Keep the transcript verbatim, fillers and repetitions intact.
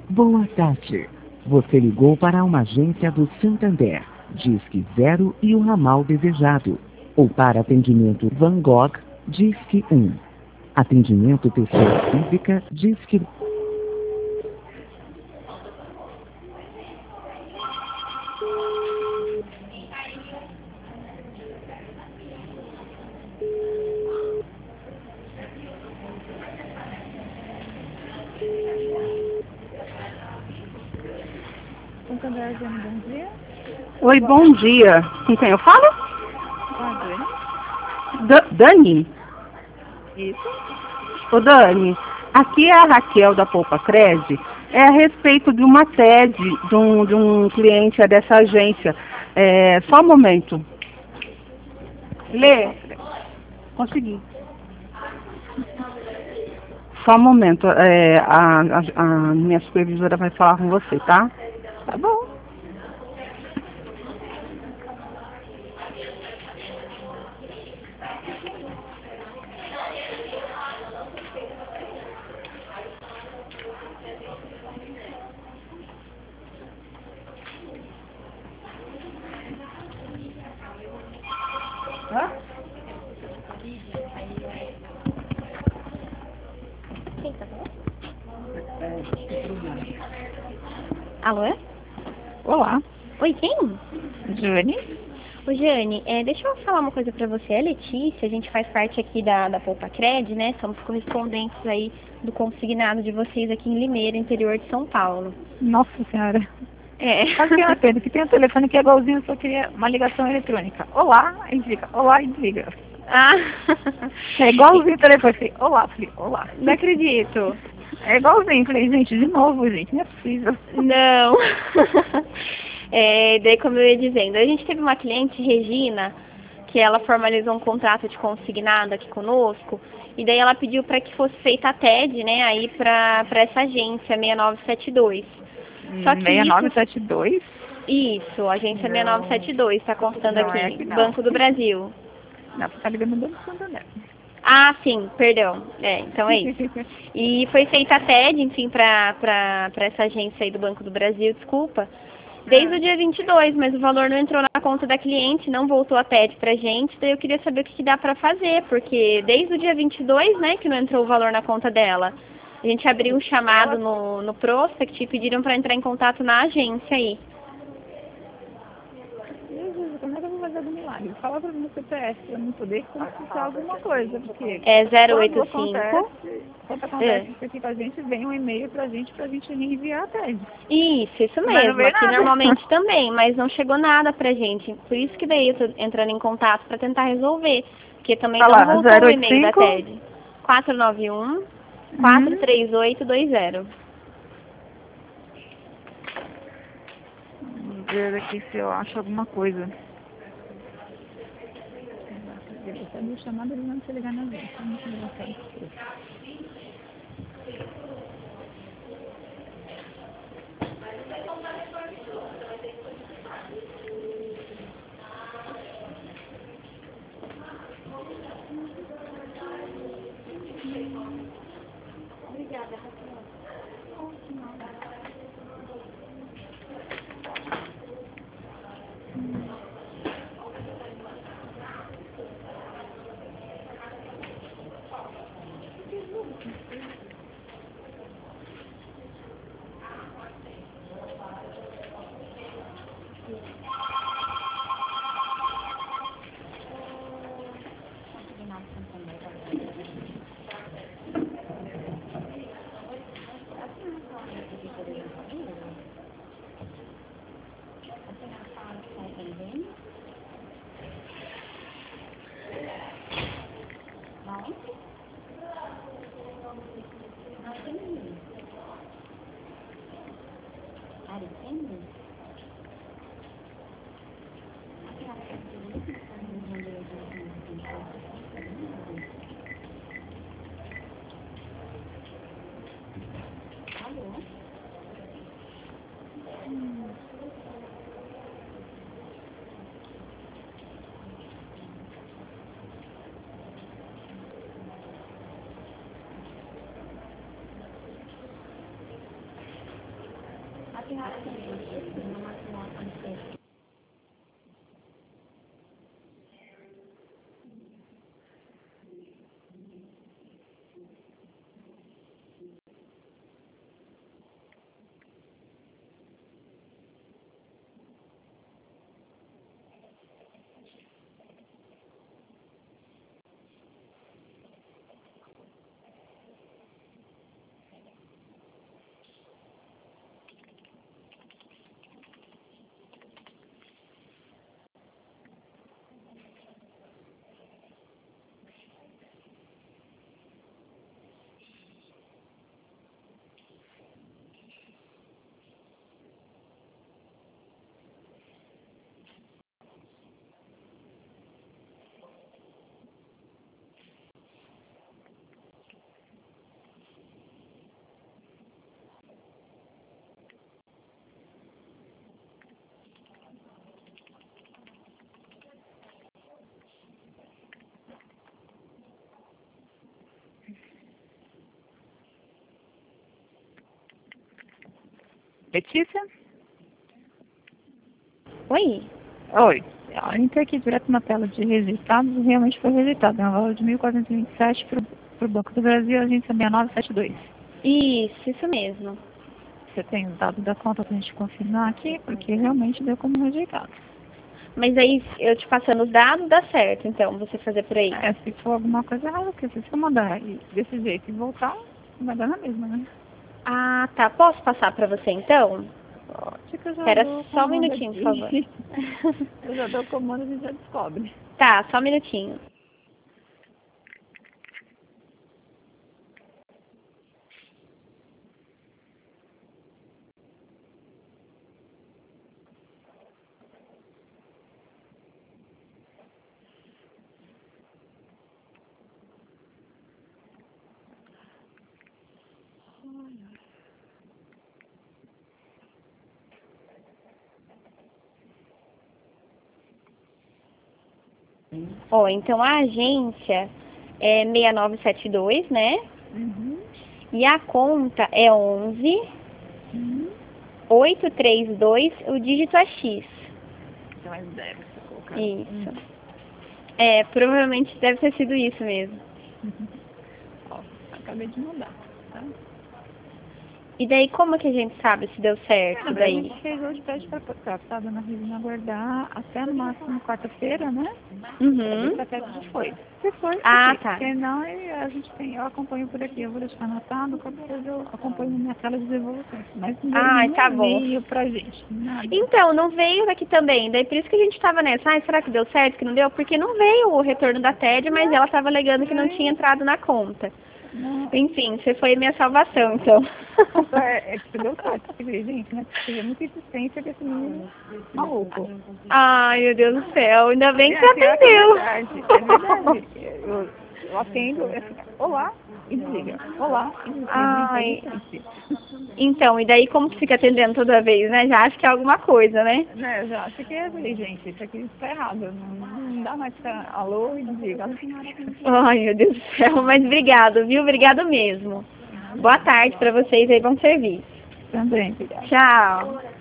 Boa tarde. Você ligou para uma agência do Santander. Disque zero e o ramal desejado. Ou para atendimento Van Gogh, Disque um. Atendimento pessoa física, Disque... Santander, bom dia. Oi, bom dia. Com quem eu falo? Ah, Dani? Da- Dani? Isso? Ô, Dani, aqui é a Raquel da Poupa Cred. É a respeito de uma T E D de um, de um cliente dessa agência. É, só um momento. Lê. Consegui. Só um momento. É, a, a, a minha supervisora vai falar com você, tá? Tá bom. Hã? Quem tá falando? Alô, é? Olá. Oi, quem? Jane? Ô, Jane, é, deixa eu falar uma coisa pra você. É Letícia, a gente faz parte aqui da, da Poupa Cred, né? Somos correspondentes aí do consignado de vocês aqui em Limeira, interior de São Paulo. Nossa senhora. É. Sabe quem eu atendo? Que tem um telefone que é igualzinho, só queria uma ligação eletrônica. Olá, e desliga. Olá, e desliga. Ah. É igualzinho o telefone. Falei, olá, falei, olá. Não acredito. É igualzinho. Falei, gente, de novo, gente, não é possível. Não. É, daí, como eu ia dizendo, a gente teve uma cliente, Regina, que ela formalizou um contrato de consignado aqui conosco, e daí ela pediu para que fosse feita a T E D, né, aí para essa agência seis nove sete dois. Só que seis nove sete dois? Isso, isso, agência Não. seis nove sete dois, está constando Não, aqui, é aqui não. Banco do Brasil. Não, você tá ligando no Banco Santander. Ah, sim, perdão. É, então é isso. E foi feita a T E D, enfim, para essa agência aí do Banco do Brasil, desculpa, desde o dia vinte e dois, mas o valor não entrou na conta da cliente, não voltou a T E D pra gente, daí eu queria saber o que, que dá pra fazer, porque desde o dia vinte e dois, né, que não entrou o valor na conta dela. A gente abriu um chamado no, no Prospect e pediram para entrar em contato na agência aí. Jesus, como é que eu vou fazer do milagre? Fala pra mim no C P F, pra eu poder consultar alguma coisa, porque... É zero quando oito cinco. acontece, quando acontece É. isso aqui com a gente, vem um e-mail pra gente, pra gente reenviar a tese. Isso, isso Mas não mesmo. veio Aqui nada. normalmente também, mas não chegou nada pra gente. Por isso que daí eu tô entrando em contato pra tentar resolver. Porque também Olha não lá, voltou zero o oito e-mail da cinco? T E D. quatro nove um, quatro três oito dois zero. Vamos ver aqui se eu acho alguma coisa. Ele recebe o chamado, ele não se ligar na gente. É muito engraçado. Letícia? Oi? Oi. Eu entrei aqui direto na tela de rejeitados e realmente foi rejeitado. É um valor de mil quatrocentos e vinte e sete para o Banco do Brasil, agência seis nove sete dois. Isso, isso mesmo. Você tem os dados da conta para a gente confirmar aqui, porque realmente deu como rejeitado. Mas aí, eu te passando os dados, dá certo, então, você fazer por aí. É, se for alguma coisa errada, porque se você mandar desse jeito e voltar, vai dar na mesma, né? Ah, tá. Posso passar para você, então? Pode, que eu já Espera dou só um comando minutinho, por favor. aqui. Eu já dou o comando e já descobre. Tá, só um minutinho. Ó, então a agência é seis nove sete dois, né? Uhum. E a conta é onze, Uhum. oito três dois, o dígito é X. Então é zero, você colocar. Isso. Uhum. É, provavelmente deve ter sido isso mesmo. Uhum. Ó, acabei de mudar, tá? E daí como que a gente sabe se deu certo A daí? gente fez hoje pede para passar, tá? Dona Regina aguardar até no máximo quarta-feira, né? Uhum. Até que a gente foi. Se for, Ah, ok. tá. Se não, aí a gente tem, eu acompanho por aqui, eu vou deixar anotado, qualquer coisa eu acompanho na minha tela de devolução. Mas não veio Ai, nenhum tá bom. e-mail pra gente, nada. Então, não veio daqui também. Daí por isso que a gente tava nessa. Ai, será que deu certo, que não deu? Porque não veio o retorno da T E D, mas ela tava alegando que não tinha entrado na conta. Não. Enfim, você foi minha salvação, então. É, é que você deu sorte, você vê, gente, né? Porque é muita insistência desse menino maluco. Ai, meu Deus do céu. Ainda bem que É, você pior que é atendeu. verdade, é verdade. Eu, eu atendo, é assim, olá, e desliga. Olá, e desliga. Ai. Inteligente. Então, e daí como que fica atendendo toda vez, né? Já acho que é alguma coisa, né? Né, eu já acho que é assim, gente, isso aqui está errado. Não, não dá mais pra alô e desliga. Ai, meu Deus do céu. Mas obrigado, viu? Obrigado mesmo. Boa tarde pra vocês aí, bom serviço. Também, obrigada. Tchau.